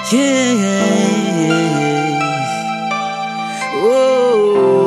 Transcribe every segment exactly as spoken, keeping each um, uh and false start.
Yeah. Oh.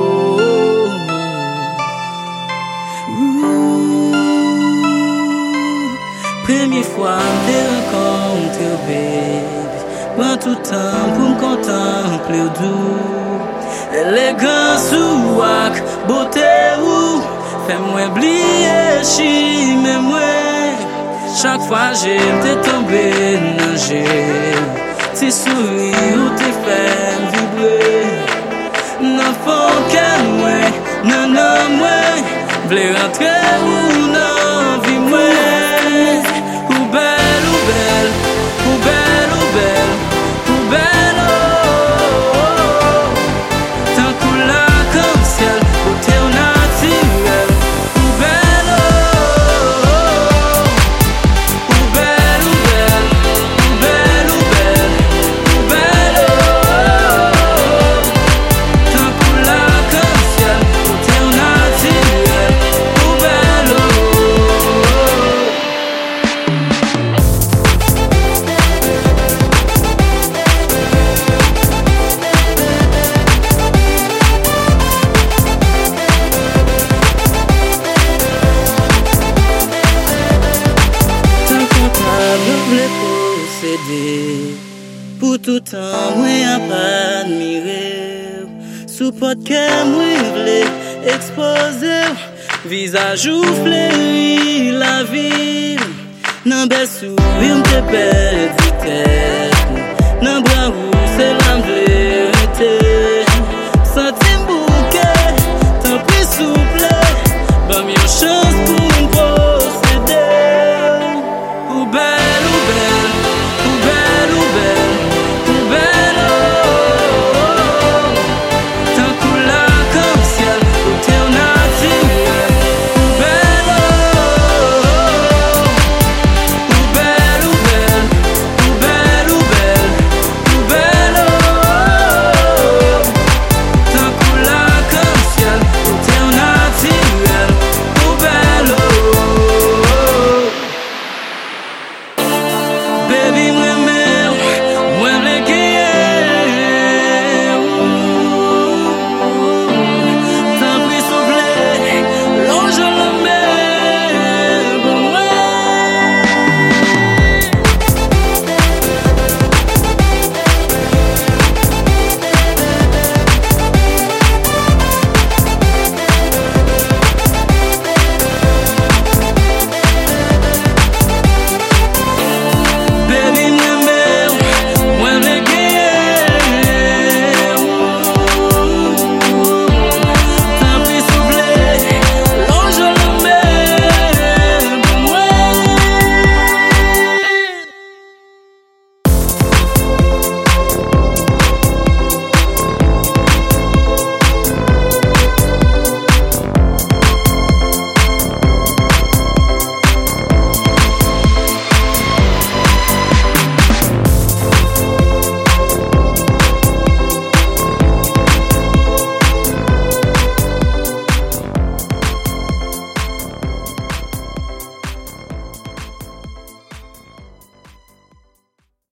Ooh. Première fois me rencontre, baby. Prends tout temps pour me contempler doux. Élégance ou ak, beauté ou fais-moi oublier chi mais moi. Chaque fois j'aime tomber dans jeu. Si sourire ou te fait vibrer. Non faut qu'elle moi, non non moi. V'lez rentrer ou non vie moi. Ou belle ou belle, ou belle ou belle, ou belle oh. Tant couleur comme ciel, beauté au naturel. Ou belle oh. Ou belle ou belle, ou belle ou belle, ou belle oh. Tant couleur comme ciel, beauté au naturel. Ou belle oh. Tant comptable voulait posséder. Pour tout temps, moi a pas admiré. Sous pot que moi voulais exposer. Visage ou fleuri la vie. Nan bel sourire m'te perdu tête. Nan bras rouge c'est la vérité. Senti m'bouquet, tant pis souple. Bam yon chance pour m'posséder. Ou belle ou belle, ou belle ou belle, ou belle oh. Tant couleur comme ciel, beauté au naturel. Ou belle oh. Ou belle ou belle, ou belle ou belle, ou belle oh. Tant couleur comme ciel, beauté au naturel. Ou belle oh. Baby,